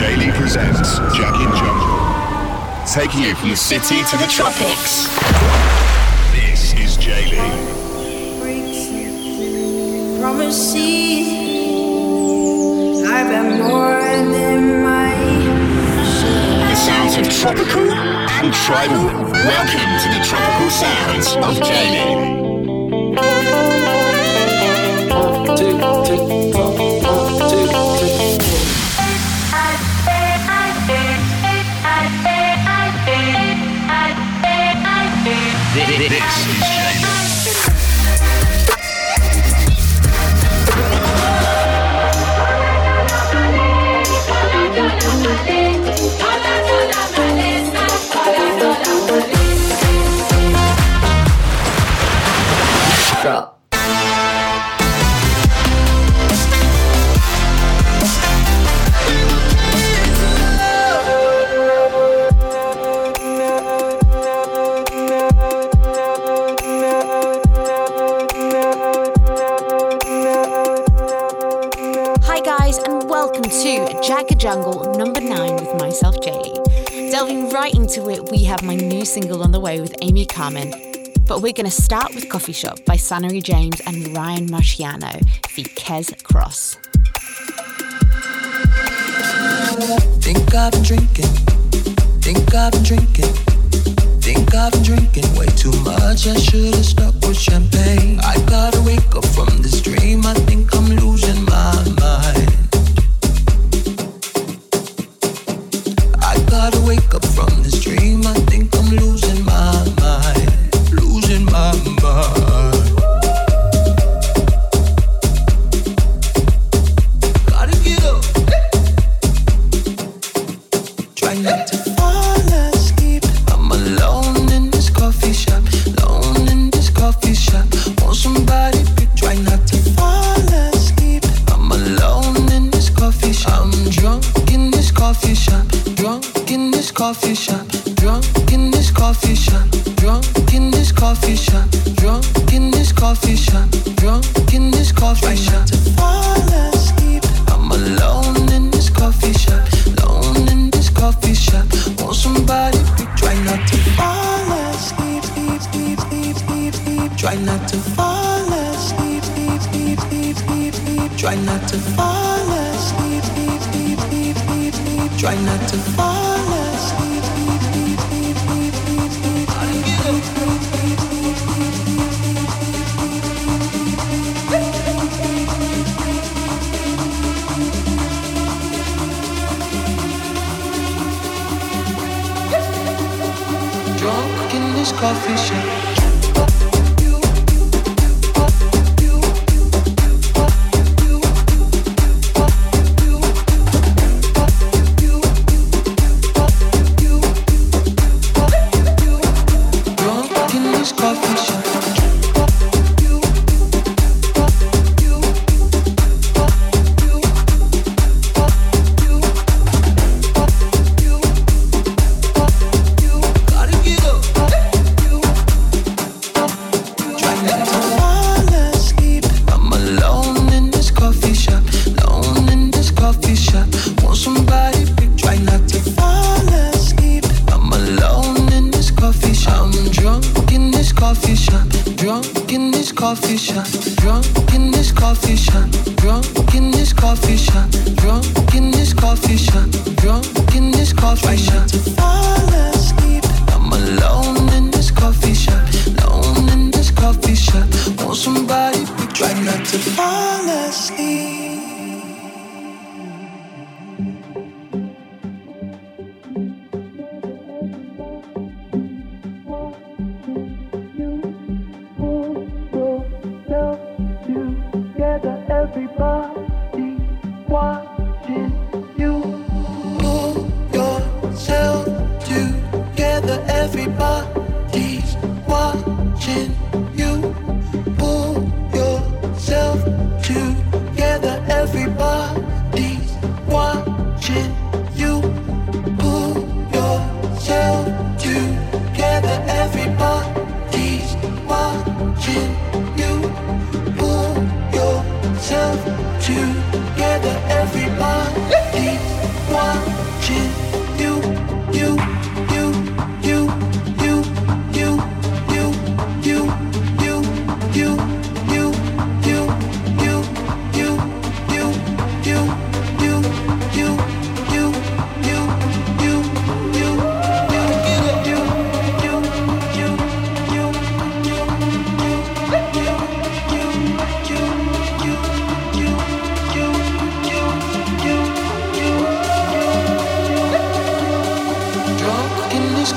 Lee presents Jack in Jungle, taking you from the city to the tropics. This is J Lee. Promises, I've got more than my share. The sounds of tropical and tribal. Welcome to the tropical sounds of J Lee. This is J Lee. Drop. Hi guys, and welcome to Jack Jungle number 9 with myself, Jaylee. Delving right into it, we have my new single on the way with Amy Carmen. But we're going to start with Coffee Shop by Sanary James and Ryan Marciano feat Kez Cross. Think I've been drinking, think I've been drinking, think I've been drinking way too much. I should've stuck with champagne. I gotta wake up from this dream. I think I'm losing my mind. I gotta wake up from this dream. I think I'm losing my mind, losing my mind. Gotta get up. Try not to fall asleep. I'm alone in this coffee shop, alone in this coffee shop. Want somebody to try not to fall asleep. I'm alone in this coffee shop. I'm drunk in this coffee shop, drunk in this coffee shop, drunk in this coffee shop, drunk in this coffee shop, drunk in this coffee shop, drunk in this coffee shop. To fall asleep. I'm alone in this coffee shop, alone in this coffee shop. Want somebody to try not to fall asleep. Try not to fall asleep. Try not to fall asleep. Try not to fall asleep. Drunk in this coffee shop. Everybody's watching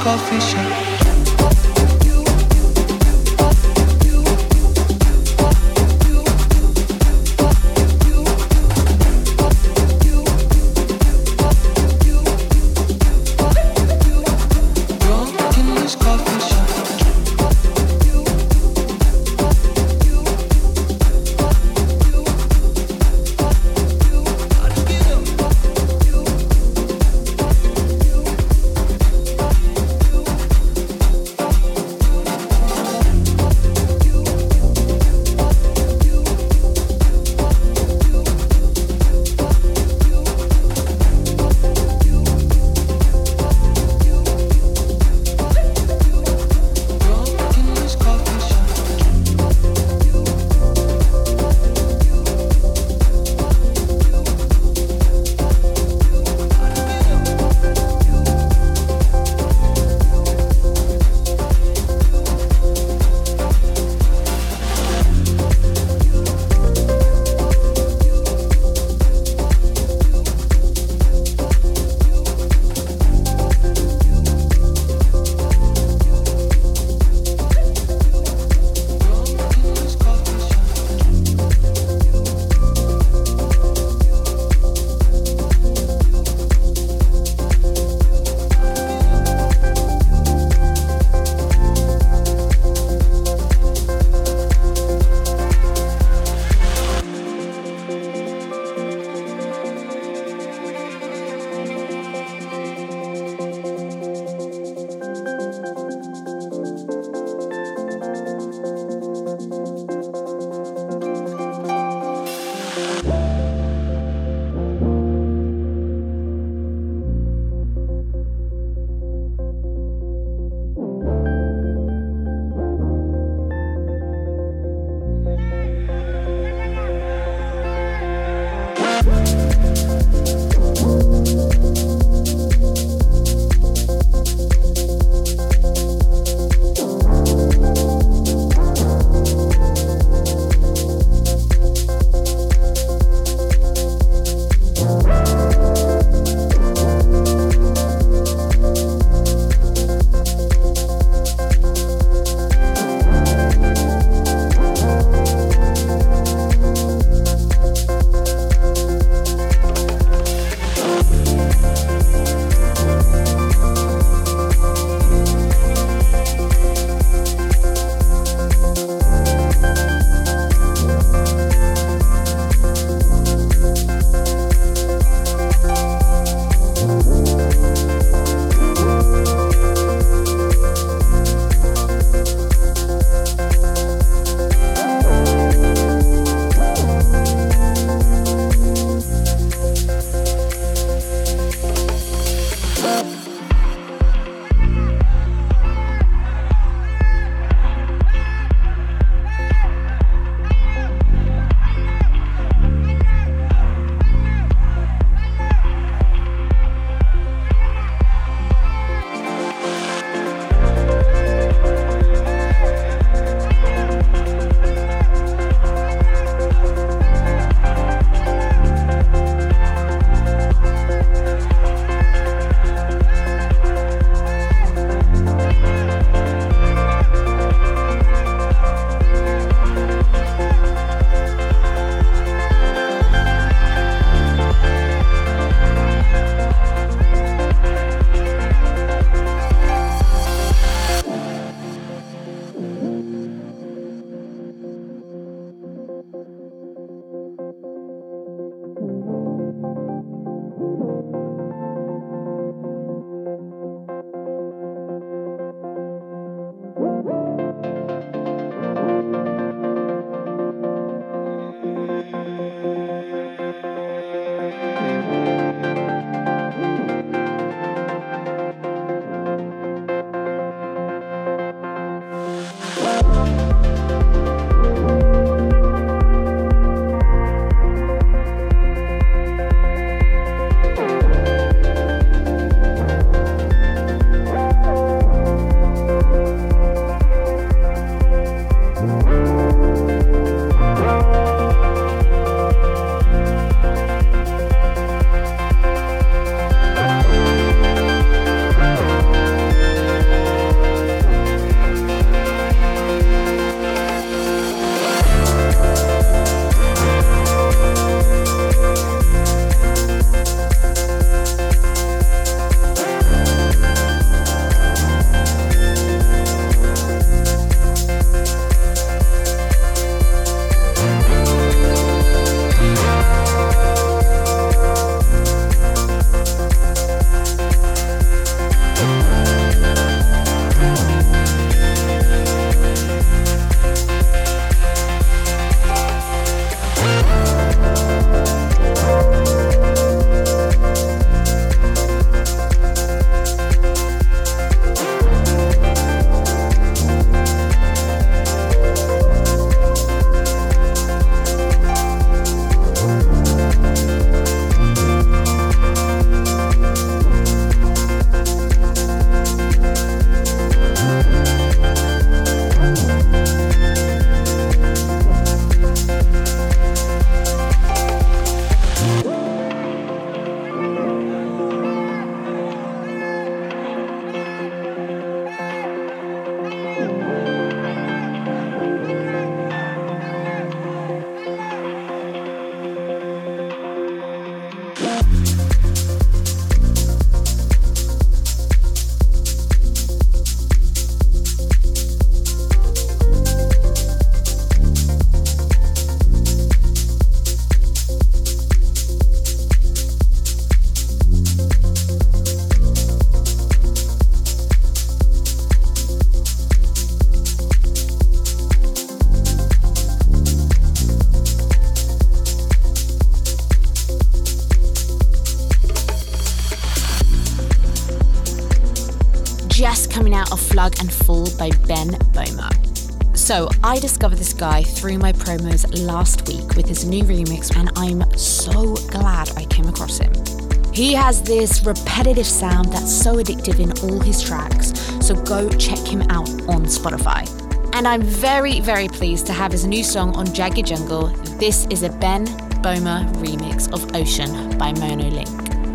coffee shop. just coming out of Flug and Fool by Ben Böhmer. So I discovered this guy through my promos last week with his new remix, and I'm so glad I came across him. He has this repetitive sound that's so addictive in all his tracks, so go check him out on Spotify. And I'm very, very pleased to have his new song on Jagged Jungle. This is a Ben Böhmer remix of Ocean by Monolink.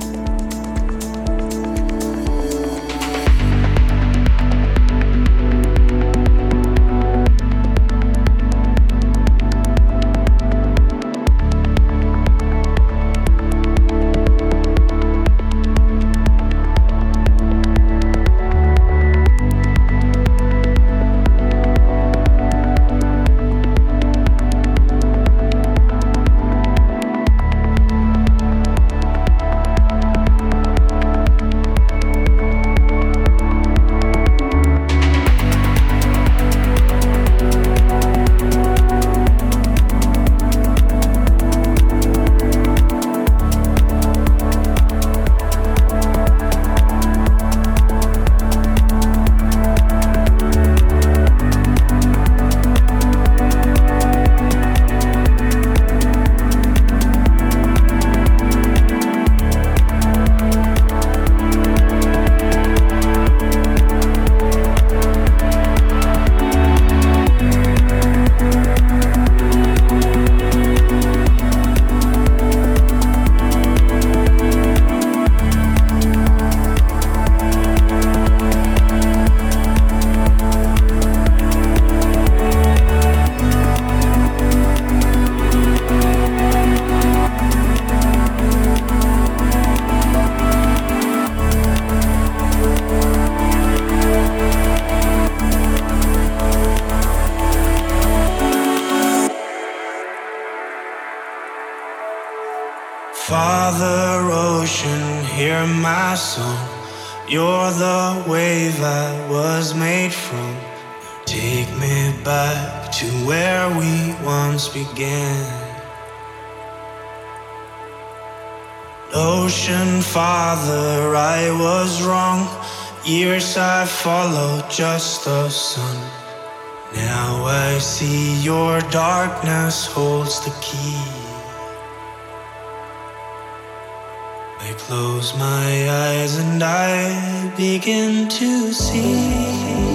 Father Ocean, hear my song. You're the wave I was made from. Take me back to where we once began. Ocean Father, I was wrong. Years I followed just the sun. Now I see your darkness holds the key. I close my eyes and I begin to see.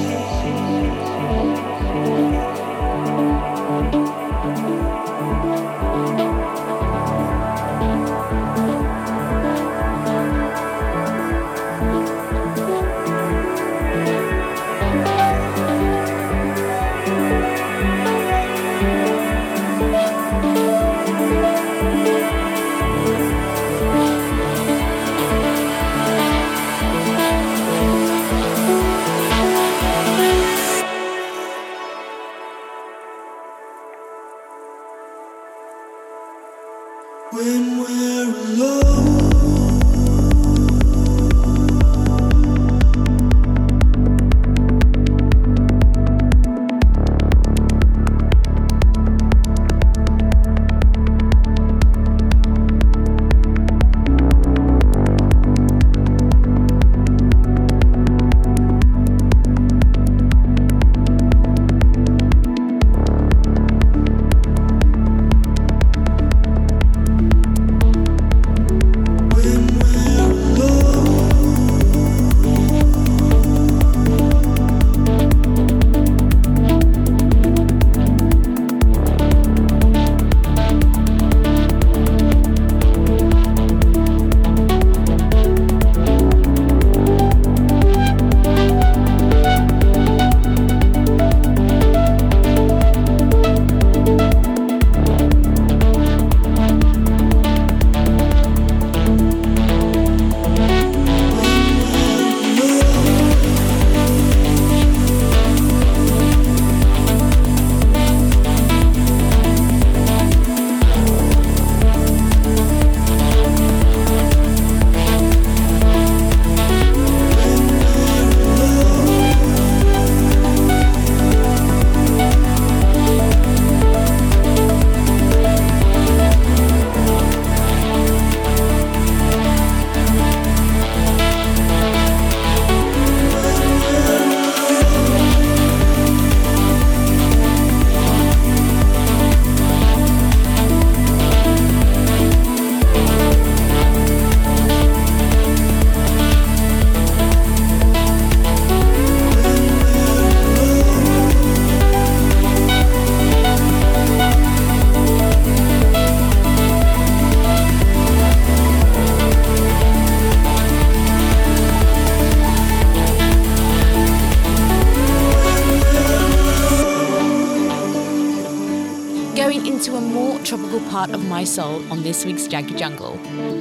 Part of My Soul on this week's Jagged Jungle.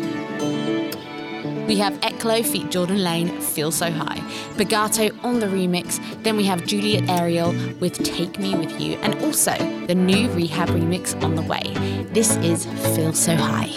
We have Eklo feat Jordan Lane, Feel So High, Bagato on the remix, then we have Juliet Ariel with Take Me With You, and also the new Rehab remix on the way. This is Feel So High.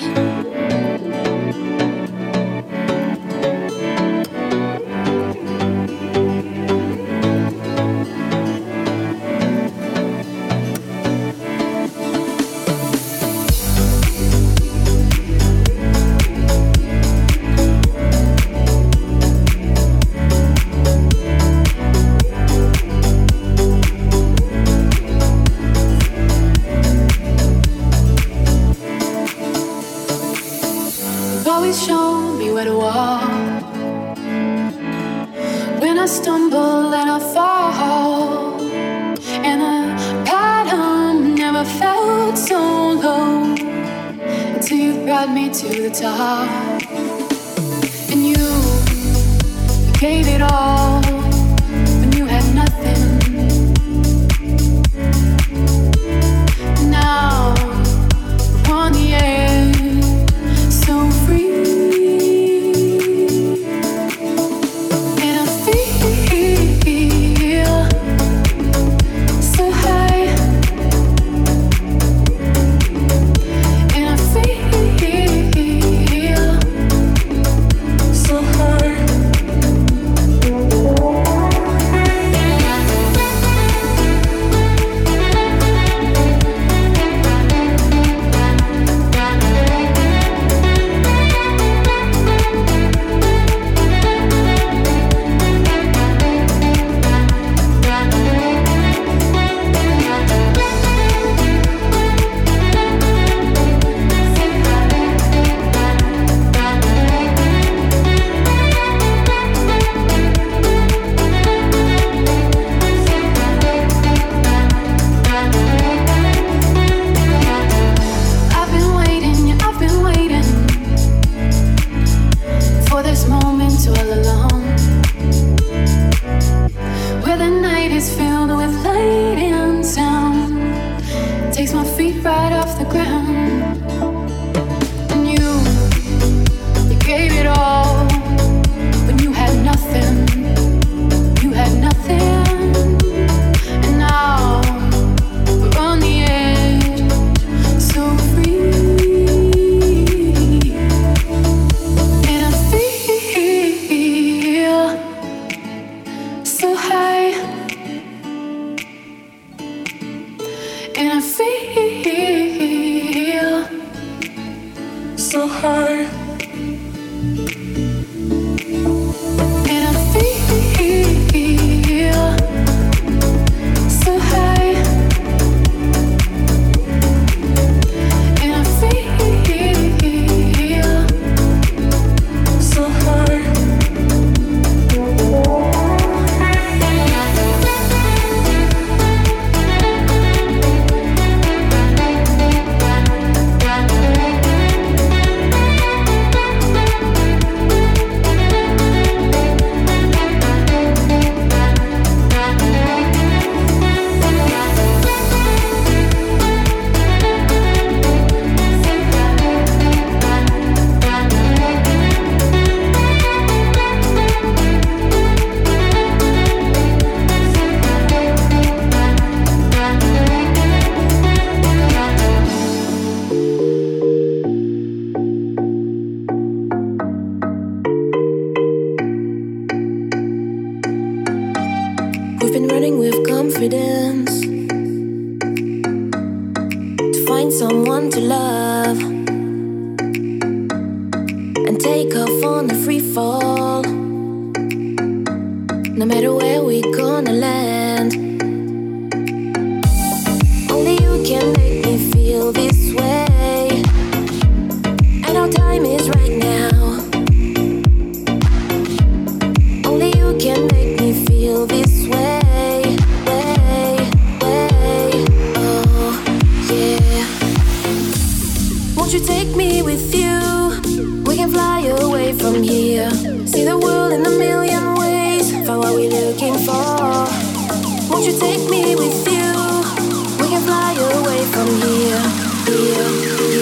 Won't you take me with you? We can fly away from here, here.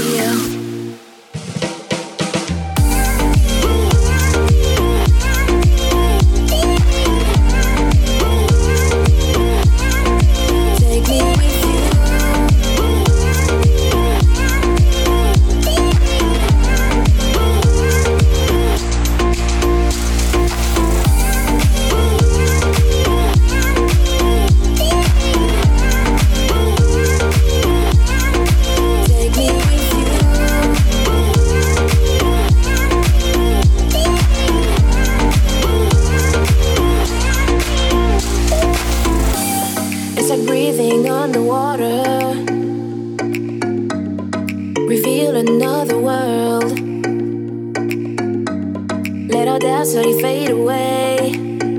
our doubts slowly fade away.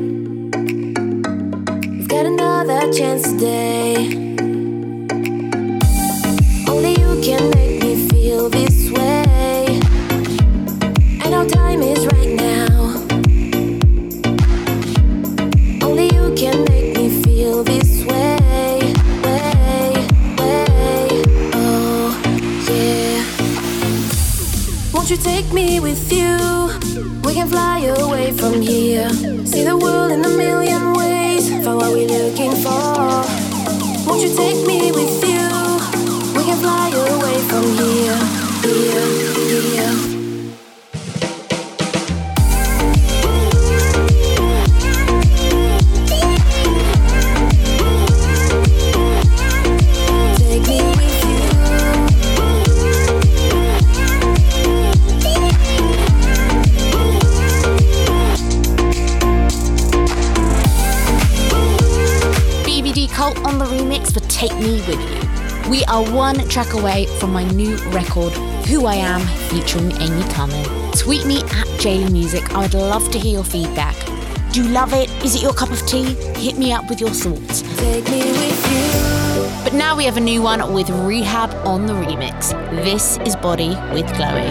We've got another chance today. Only you can make me feel this way, and our time is right now. Only you can make me feel this way, oh yeah. Won't you take me with you? We can fly away from here, see the world in a million ways, find what we're looking for. Won't you take me with you? We can fly away from here, here. On the remix for Take Me With You. We are one track away from my new record, Who I Am, featuring Amy Carmen. Tweet me at Jaylee Music. I would love to hear your feedback. Do you love it? Is it your cup of tea? Hit me up with your thoughts. Take me with you. But now we have a new one with Rehab on the remix. This is Body with Chloe.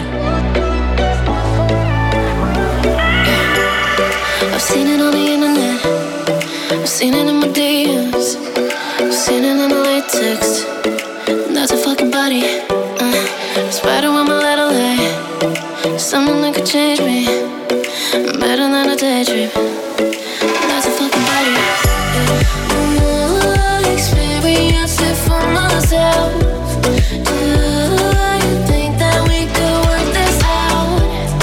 I've seen it on the internet, I've seen it in my DMs, I've seen it in the latex. That's a fucking body. It's better when my little lay. Someone that could change me, better than a daydream. That's a fucking body. I'll experience it for myself. You think that we could work this out?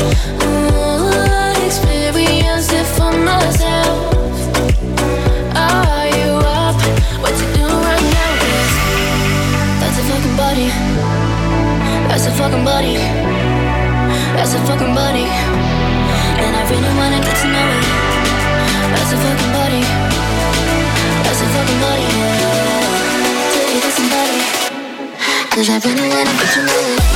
I'll experience it for myself. Are you up? What you do right now? 'Cause that's a fucking body. That's a fucking body. That's a fucking body. And I really wanna get to know it. That's a fucking body. That's a fucking body. Take it to somebody. 'Cause I really wanna get to know it.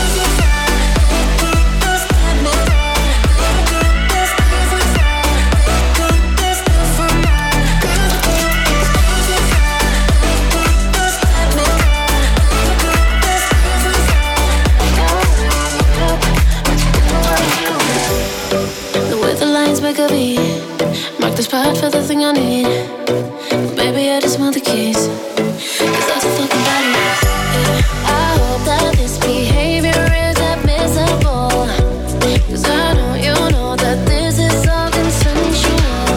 Make a beat, mark the spot for the thing I need. Baby, I just want the keys, 'cause that's a fucking body. I hope that this behavior is admissible, 'cause I know you know that this is all consensual.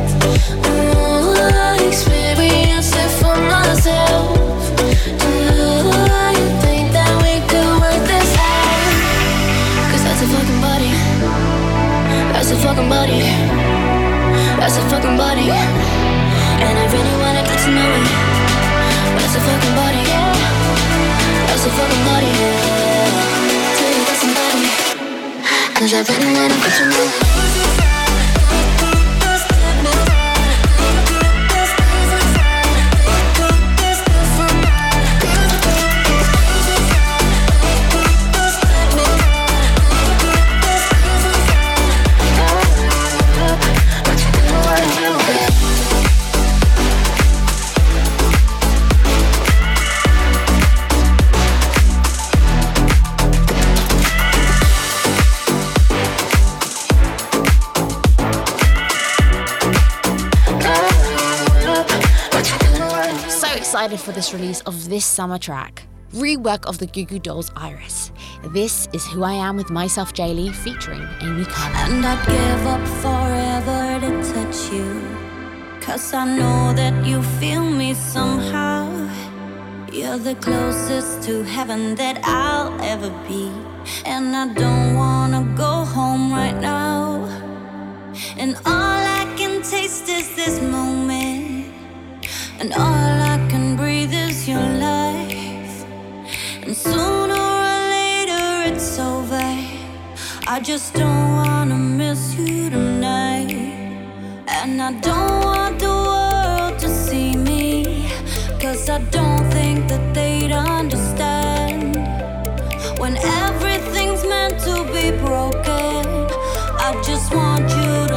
I experience it for myself. Do you think that we could work this out? 'Cause that's a fucking body. That's a fucking body. That's a fucking body. And I really wanna get to know it. That's a fucking body. That's a fucking body. Take it to somebody. 'Cause I really wanna get to know it. Excited for this release of this summer track, rework of the Goo Goo Dolls Iris. This is Who I Am with myself, Jaylee, featuring Amy Carmen. And I'd give up forever to touch you, 'cause I know that you feel me somehow. You're the closest to heaven that I'll ever be, and I don't wanna go home right now. And all I can taste is this moment, and all I can breathe is your life. And sooner or later it's over. I just don't wanna miss you tonight. And I don't want the world to see me, 'cause I don't think that they'd understand. When everything's meant to be broken, I just want you to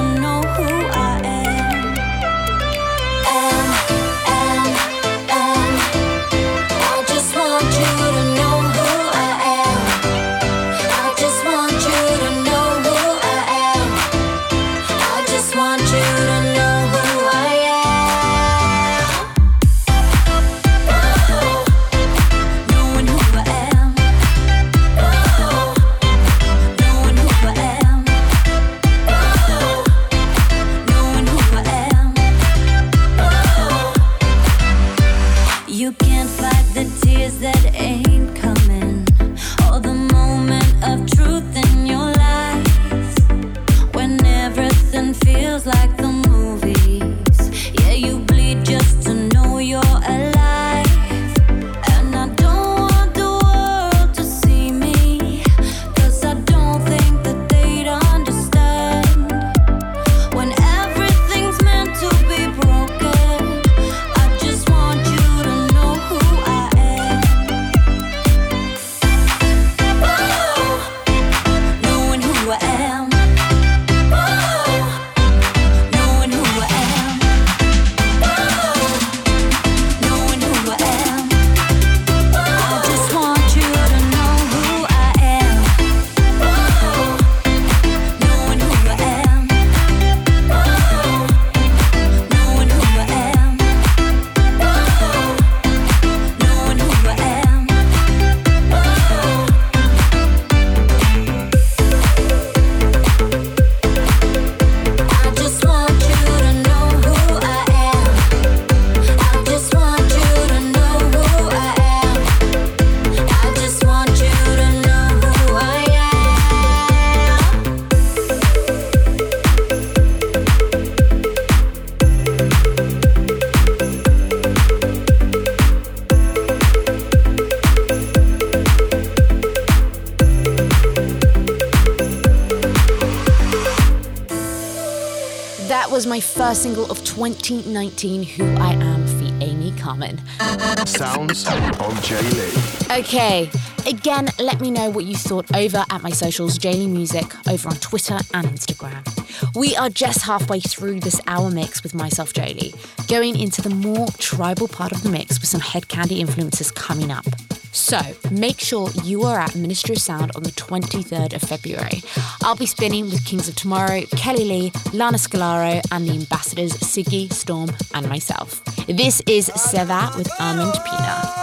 feels like the movies. Yeah, you bleed just to know you're alive. And I don't want the world to see me, 'cause I don't think that they'd understand. When everything's meant to be broken, I just want you to know who I am. Oh, knowing who I am. Was my first single of 2019, Who I Am, for Amy Carmen. Sounds of Jay Lee. Okay, again, let me know what you thought over at my socials, Jaylee Music, over on Twitter and Instagram. We are just halfway through this hour mix with myself, Jaylee, going into the more tribal part of the mix with some Head Candy influences coming up. So, make sure you are at Ministry of Sound on the 23rd of February. I'll be spinning with Kings of Tomorrow, Kelly Lee, Lana Scalaro, and the ambassadors Siggy, Storm, and myself. This is Seva with Almond Pina.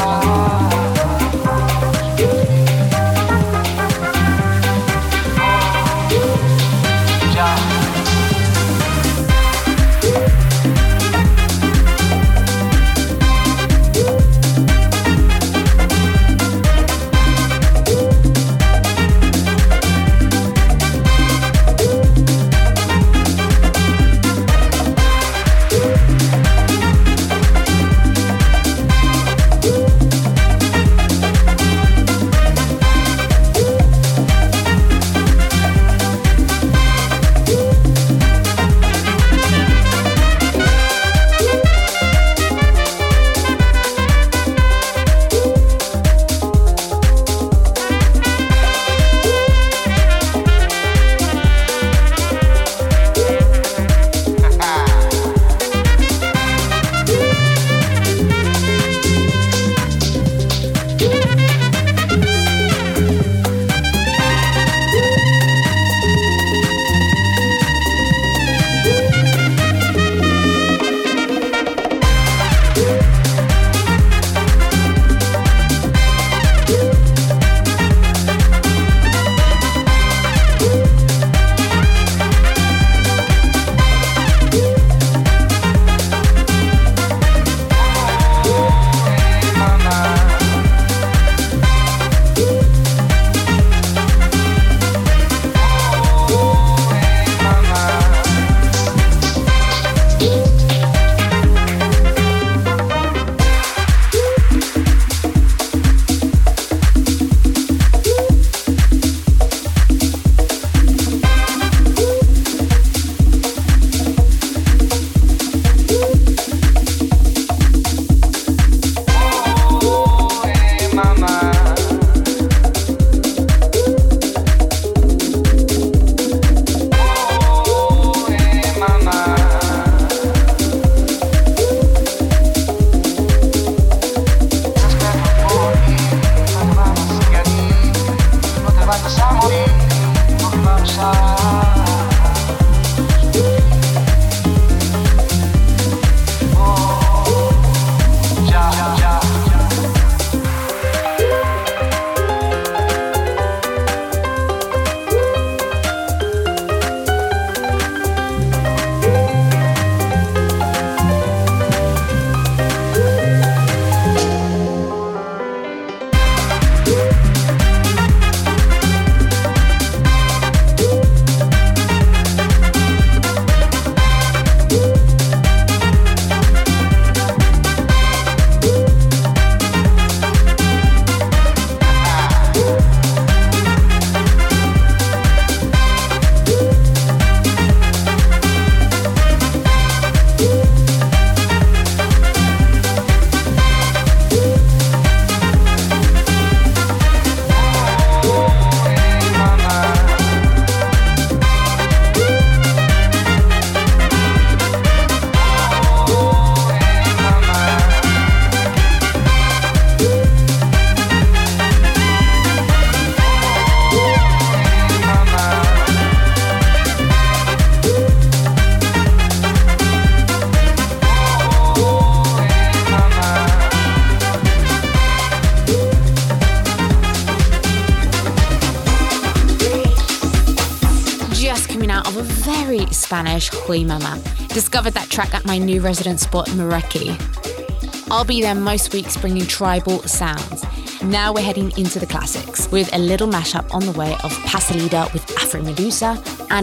Spanish Hui Mama. Discovered that track at my new resident spot, Mareki. I'll be there most weeks bringing tribal sounds. Now we're heading into the classics with a little mashup on the way of Pasalida with Afro Medusa and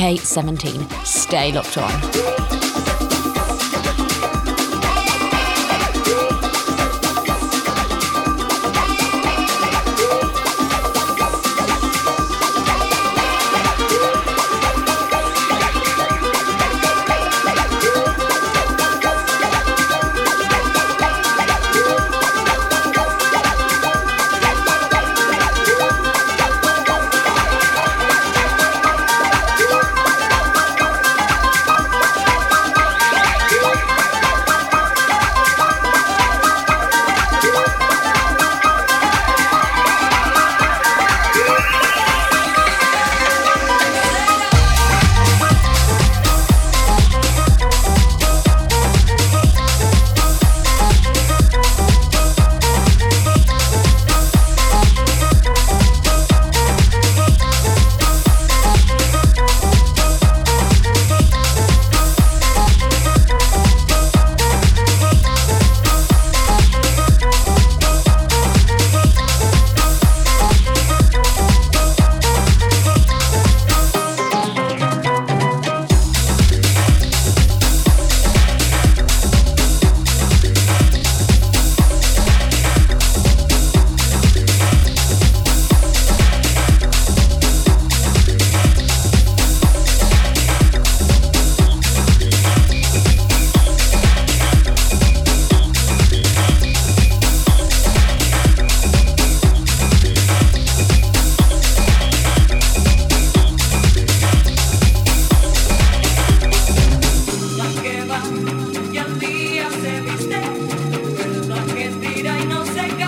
MK17. Stay locked on.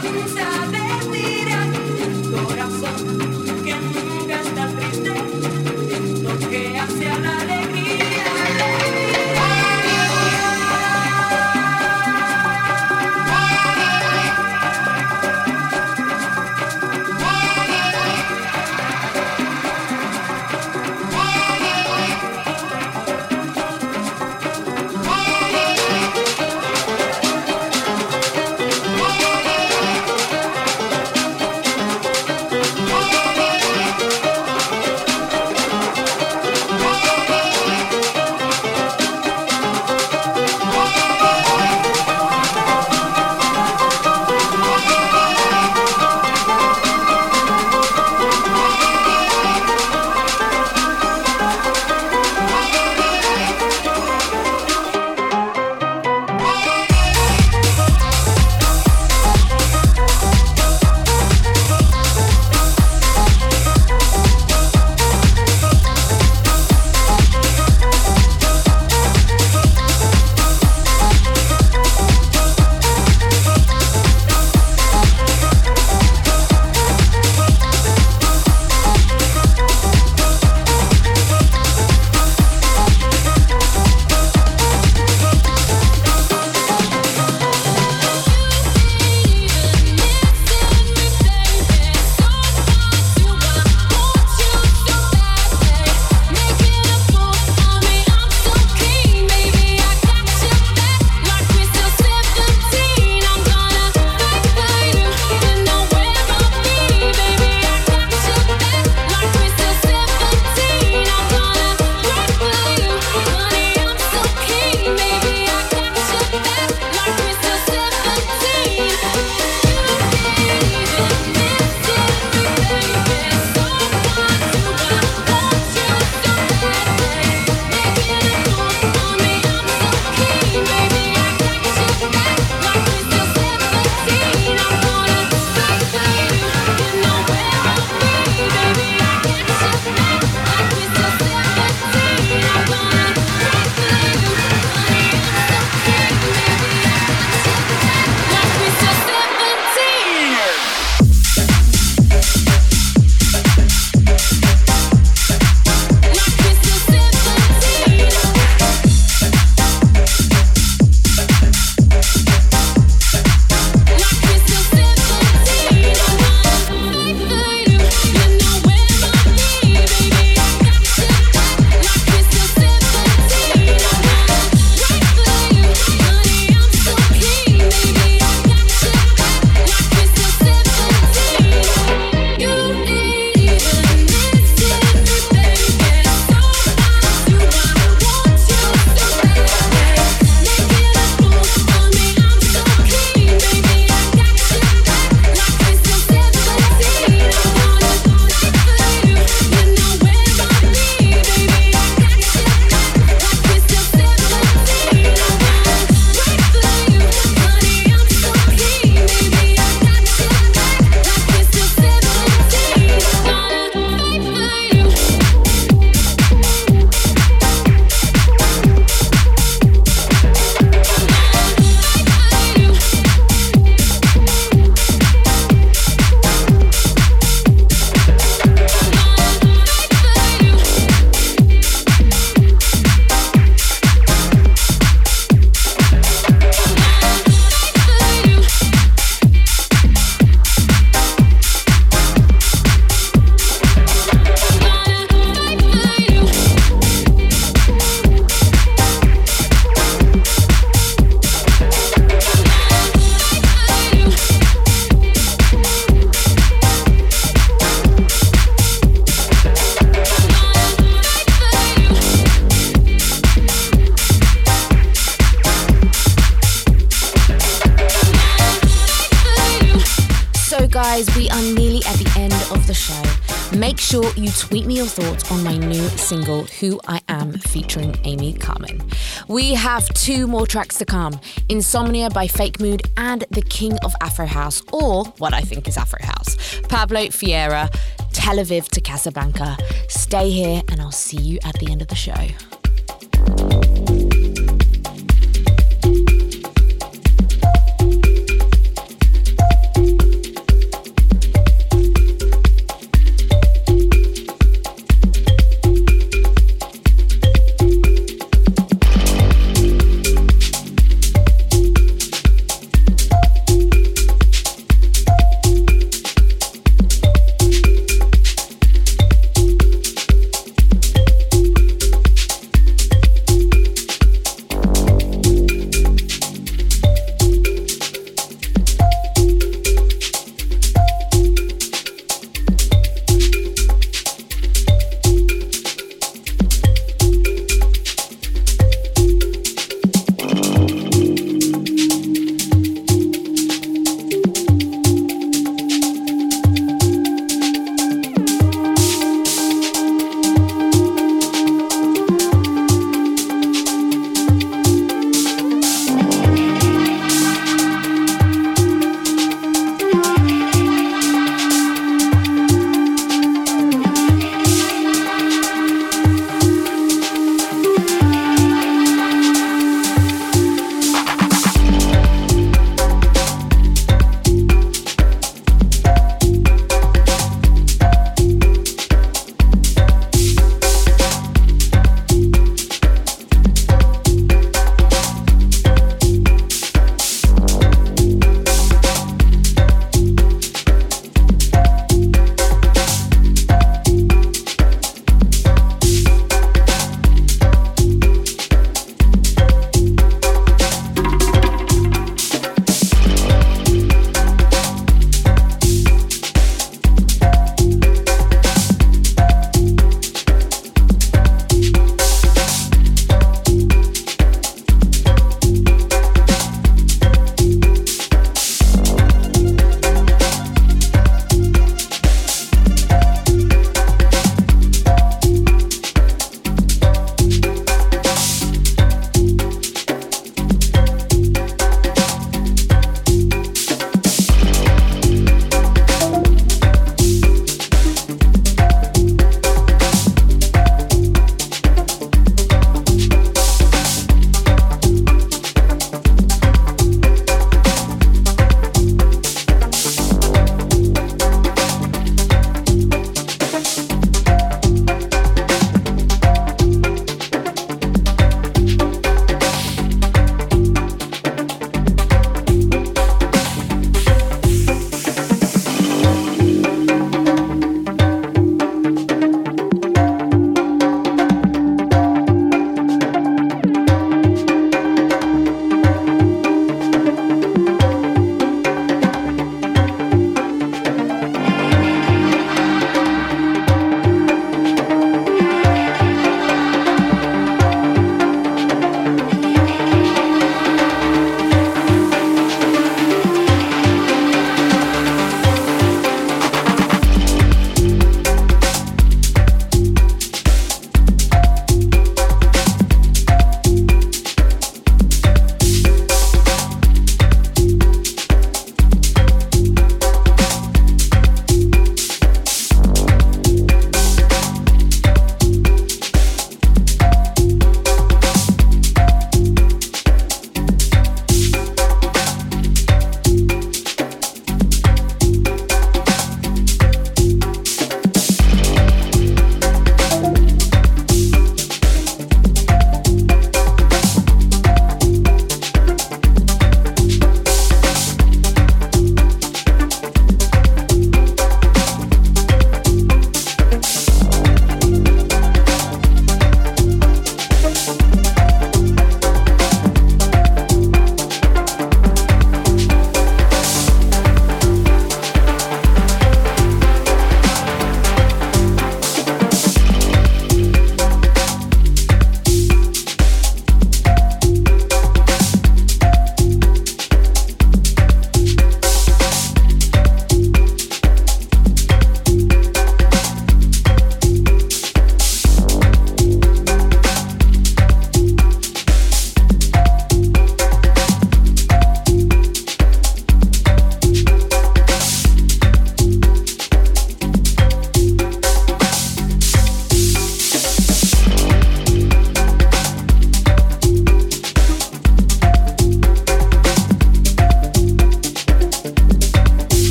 guys, we are nearly at the end of the show. Make sure you tweet me your thoughts on my new single, Who I Am, featuring Amy Carmen. We have 2 more tracks to come, Insomnia by Fake Mood and The King of Afro House, or what I think is Afro House, Pablo Fiera, Tel Aviv to Casablanca. Stay here and I'll see you at the end of the show.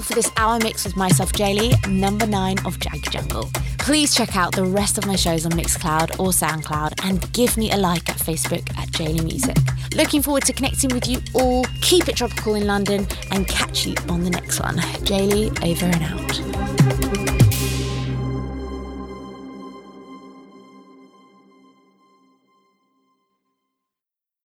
for this hour mix with myself, Jaylee, number 9 of Jagger Jungle. Please check out the rest of my shows on Mixcloud or Soundcloud and give me a like at Facebook at Jaylee Music. Looking forward to connecting with you all. Keep it tropical in London and catch you on the next one. Jaylee, over and out.